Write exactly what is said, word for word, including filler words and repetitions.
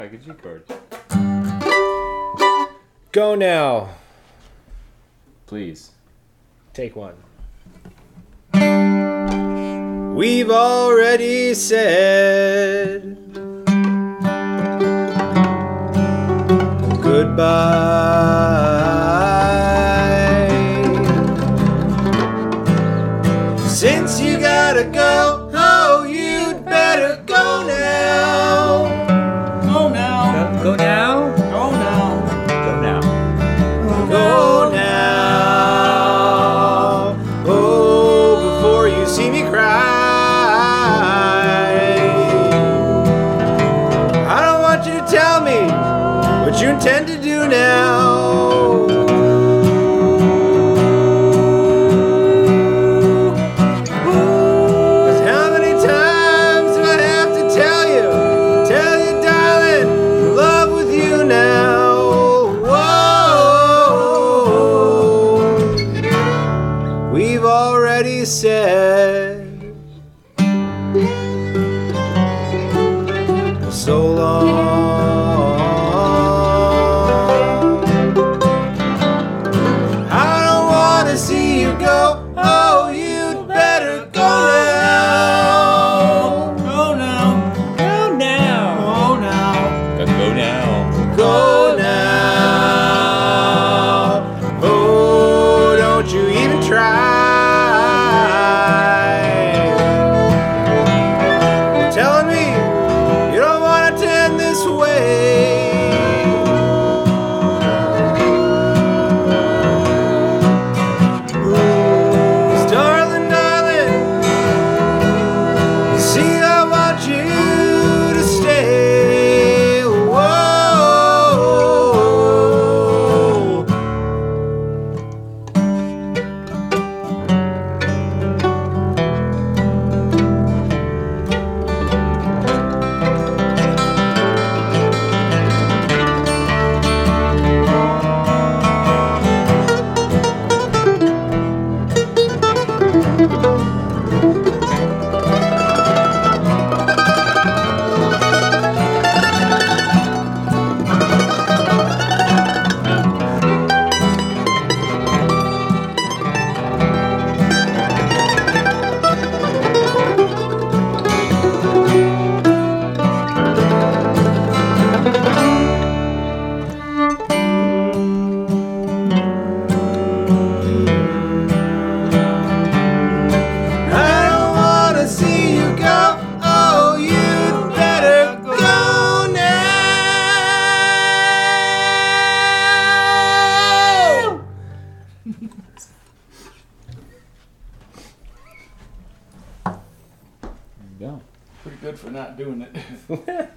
Like a G chord. Go now. Please. Take one. We've already said goodbye. Since you gotta go, oh, you'd better go now. Go now. Go now. Go now. Go now. Go now. Oh, before you see me cry. I don't want you to tell me what you intend to do now. Cause how many times do I have to tell you, tell you, darling, I'm in love with you now. Whoa, we've already said so long. I don't want to see you go. Oh, you'd better go now. Go now. Go now. Go now. Go, go now. Go now. Oh, don't you even try. You're telling me you don't want it to end this way. 'Cause darling, darling, see, I want you to stay. Whoa. I don't want to see you go. Oh, you'd better go now. There you go. Pretty good for not doing it.